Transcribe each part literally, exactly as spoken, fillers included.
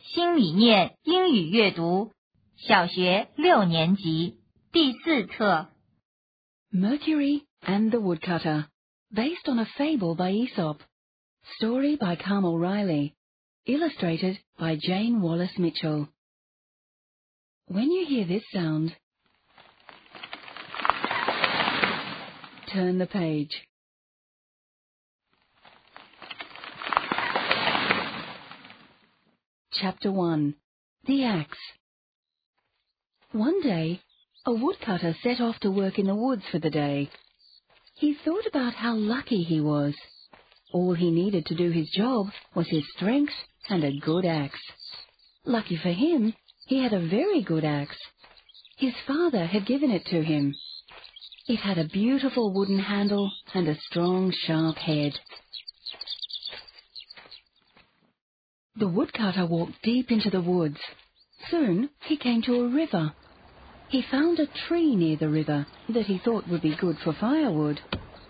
新理念英语阅读，小学六年级，第四课。 Mercury and the Woodcutter, based on a fable by Aesop. Story by Carmel Riley. Illustrated by Jane Wallace Mitchell. When you hear this sound, turn the page. Chapter one. The Axe. One day, a woodcutter set off to work in the woods for the day. He thought about how lucky he was. All he needed to do his job was his strength and a good axe. Lucky for him, he had a very good axe. His father had given it to him. It had a beautiful wooden handle and a strong, sharp head. The woodcutter walked deep into the woods. Soon he came to a river. He found a tree near the river that he thought would be good for firewood.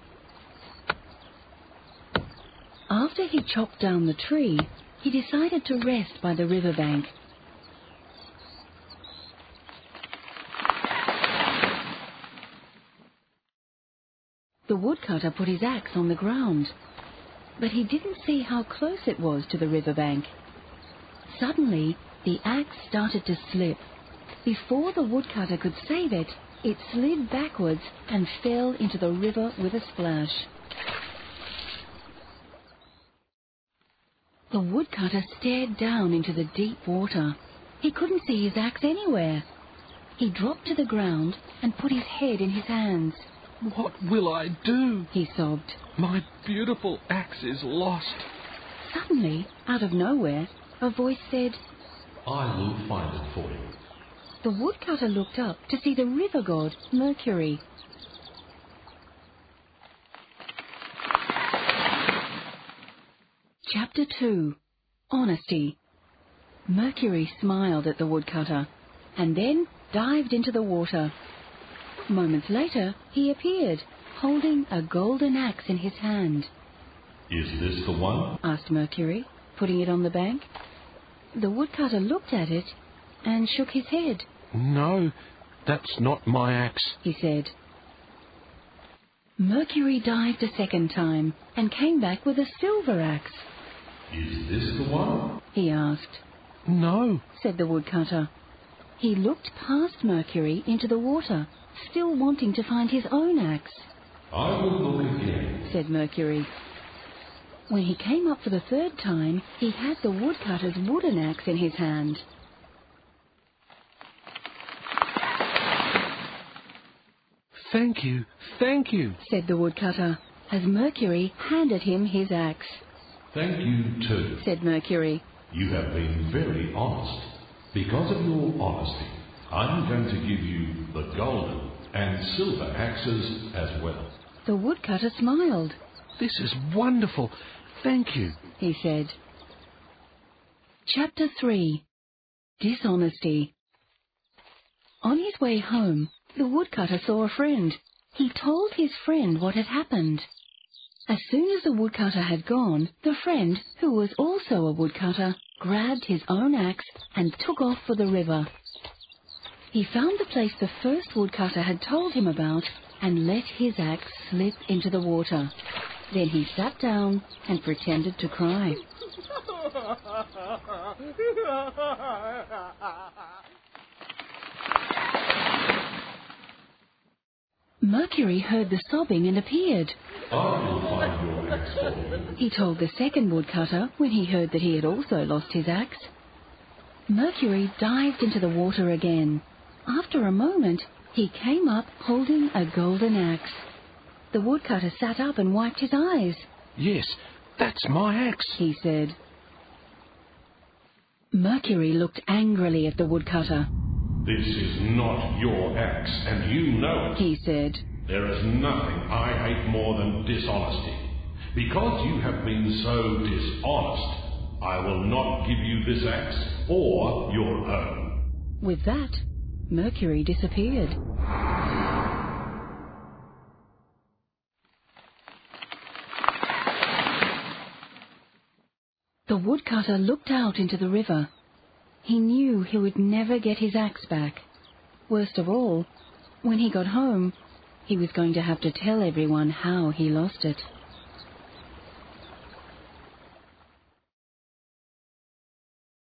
After he chopped down the tree, he decided to rest by the river bank. The woodcutter put his axe on the ground, but he didn't see how close it was to the river bank. Suddenly, the axe started to slip. Before the woodcutter could save it, it slid backwards and fell into the river with a splash. The woodcutter stared down into the deep water. He couldn't see his axe anywhere. He dropped to the ground and put his head in his hands. "What will I do?" he sobbed. "My beautiful axe is lost." Suddenly, out of nowhere, a voice said, "I will find it for you." The woodcutter looked up to see the river god, Mercury. Chapter two. Honesty. Mercury smiled at the woodcutter and then dived into the water. Moments later, he appeared, holding a golden axe in his hand. "Is this the one?" asked Mercury, putting it on the bank. The woodcutter looked at it and shook his head. "No, that's not my axe," he said. Mercury dived a second time and came back with a silver axe. "Is this the one?" he asked. "No," said the woodcutter. He looked past Mercury into the water, still wanting to find his own axe. "I will look again," said Mercury. When he came up for the third time, he had the woodcutter's wooden axe in his hand. "Thank you, thank you," said the woodcutter, as Mercury handed him his axe. "Thank you too," said Mercury. "You have been very honest. Because of your honesty, I'm going to give you the golden and silver axes as well." The woodcutter smiled. "This is wonderful. Thank you," he said. Chapter three. Dishonesty. On his way home, the woodcutter saw a friend. He told his friend what had happened. As soon as the woodcutter had gone, the friend, who was also a woodcutter, grabbed his own axe and took off for the river. He found the place the first woodcutter had told him about and let his axe slip into the water. Then he sat down and pretended to cry. Mercury heard the sobbing and appeared. "I will find your axe for you," he told the second woodcutter when he heard that he had also lost his axe. Mercury dived into the water again. After a moment, he came up holding a golden axe. The woodcutter sat up and wiped his eyes. "Yes, that's my axe," he said. Mercury looked angrily at the woodcutter. "This is not your axe, and you know it," he said. "There is nothing I hate more than dishonesty. Because you have been so dishonest, I will not give you this axe or your own." With that, Mercury disappeared. The woodcutter looked out into the river. He knew he would never get his axe back. Worst of all, when he got home, he was going to have to tell everyone how he lost it.